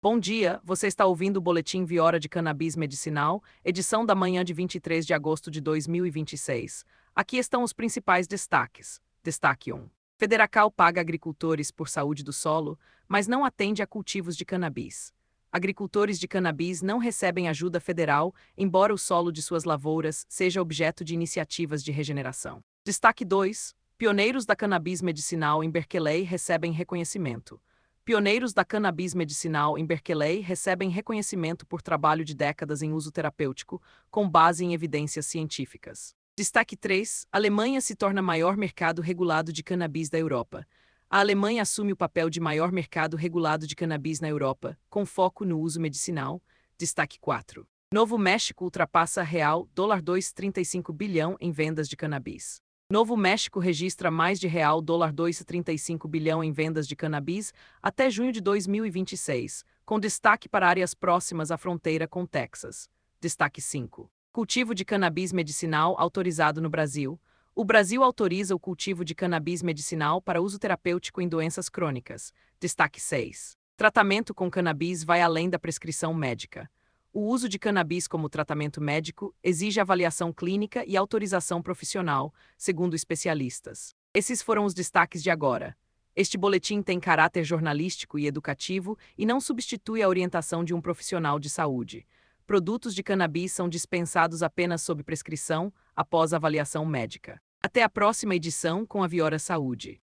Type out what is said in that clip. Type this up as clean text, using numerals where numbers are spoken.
Bom dia, você está ouvindo o Boletim Viora de Cannabis Medicinal, edição da manhã de 23 de agosto de 2026. Aqui estão os principais destaques. Destaque 1. Federacal paga agricultores por saúde do solo, mas não atende a cultivos de cannabis. Agricultores de cannabis não recebem ajuda federal, embora o solo de suas lavouras seja objeto de iniciativas de regeneração. Destaque 2. Pioneiros da cannabis medicinal em Berkeley recebem reconhecimento. Pioneiros da cannabis medicinal em Berkeley recebem reconhecimento por trabalho de décadas em uso terapêutico, com base em evidências científicas. Destaque 3. Alemanha se torna maior mercado regulado de cannabis da Europa. A Alemanha assume o papel de maior mercado regulado de cannabis na Europa, com foco no uso medicinal. Destaque 4. Novo México ultrapassa real $2,35 bilhão em vendas de cannabis. Novo México registra mais de real $2,35 bilhão em vendas de cannabis até junho de 2026, com destaque para áreas próximas à fronteira com Texas. Destaque 5. Cultivo de cannabis medicinal autorizado no Brasil. O Brasil autoriza o cultivo de cannabis medicinal para uso terapêutico em doenças crônicas. Destaque 6. Tratamento com cannabis vai além da prescrição médica. O uso de cannabis como tratamento médico exige avaliação clínica e autorização profissional, segundo especialistas. Esses foram os destaques de agora. Este boletim tem caráter jornalístico e educativo e não substitui a orientação de um profissional de saúde. Produtos de cannabis são dispensados apenas sob prescrição, após avaliação médica. Até a próxima edição com a Viora Saúde.